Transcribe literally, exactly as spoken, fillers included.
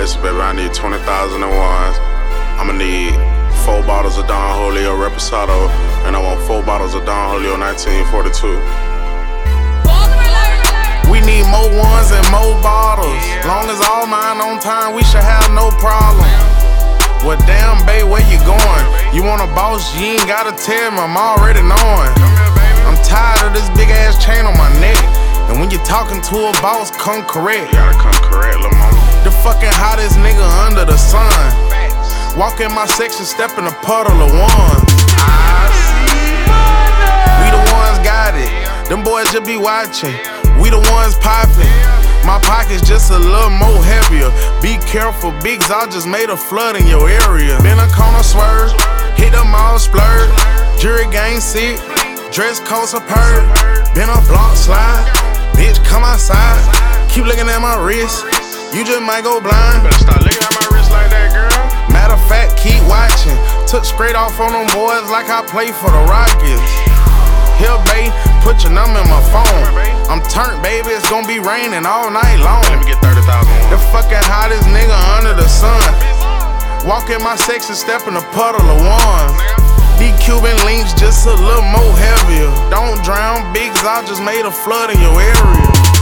listen, baby, I need twenty thousand and ones. I'ma need four bottles of Don Julio Reposado, and I want four bottles of Don Julio nineteen forty-two. We need more ones and more bottles. Long as all mine on time, we should have no problem. Well, damn, babe, where you going? You want a boss? You ain't gotta tell me, I'm already knowing. I'm tired of this big ass chain on my neck. And when you're talking to a boss, come correct. You gotta come correct, lil' mama. The fucking hottest nigga under the sun. Walk in my section, step in a puddle of ones. We the ones got it. Them boys just be watching. We the ones popping. My pocket's just a little more heavier. Be careful, Biggs, I just made a flood in your area. Been a corner swerve, hit them all splurge. Jury gang sick, dress code superb. Been a block slide, bitch come outside. Keep looking at my wrist, you just might go blind. Better start looking at my wrist like that, girl. Matter of fact, keep watching. Took straight off on them boys like I play for the Rockets. Here, babe, put your number in my phone. I'm turned, baby, it's gonna be raining all night long. Let me get thirty thousand. The fucking hottest nigga under the sun. Walk in my section, step in a puddle of ones. These Cuban links just a little more heavier. Don't drown, Biggs, I just made a flood in your area.